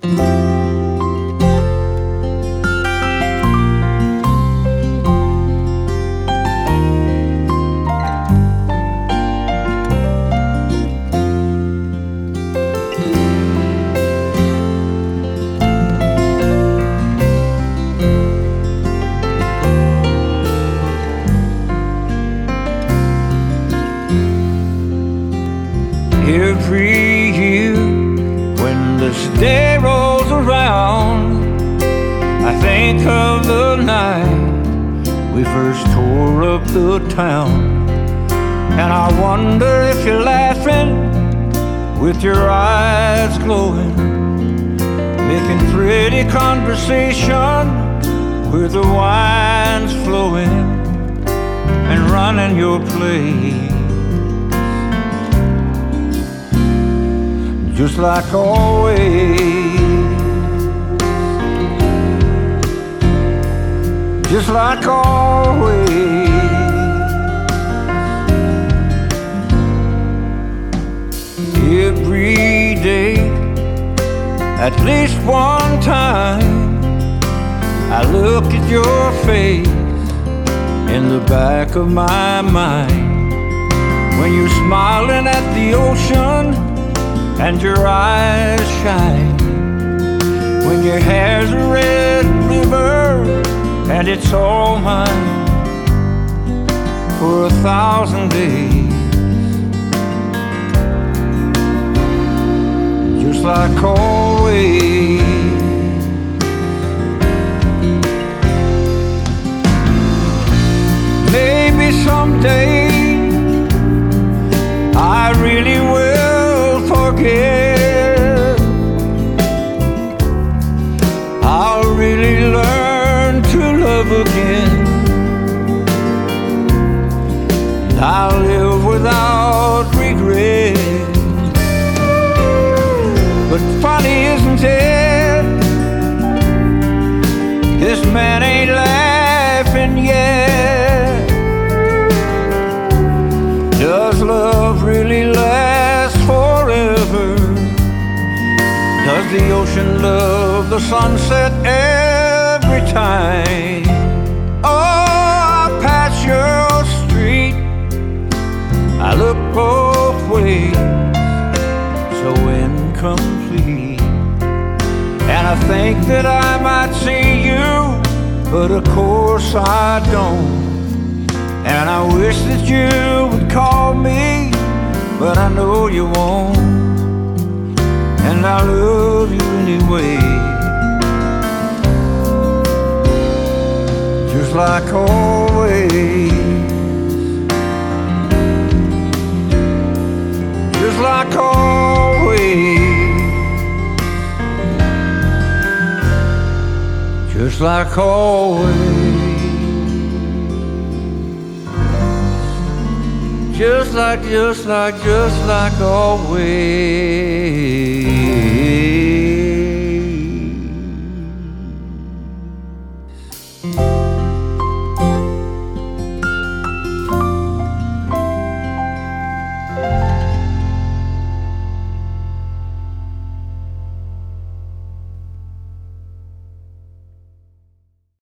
Every year when this day rolls around, I think of the night we first tore up the town. And I wonder if you're laughing with your eyes glowing, making pretty conversation where the wine's flowing, and running your place just like always, just like always. Every day, at least one time, I look at your face in the back of my mind, when you're smiling at the ocean and your eyes shine, when your hair's a red river and it's all mine for 1,000 days, just like always. Maybe someday I really will forget. I'll really learn to love again. I'll live without regret. But funny, isn't it? This man ain't laughing yet. Does love really last forever? Does the ocean love the sunset every time? Oh, I pass your street, I look both ways, so incomplete, and I think that I might see you, but of course I don't. And I wish that you would call me, but I know you won't. And I love you anyway, just like always, just like always, just like always. Just like always.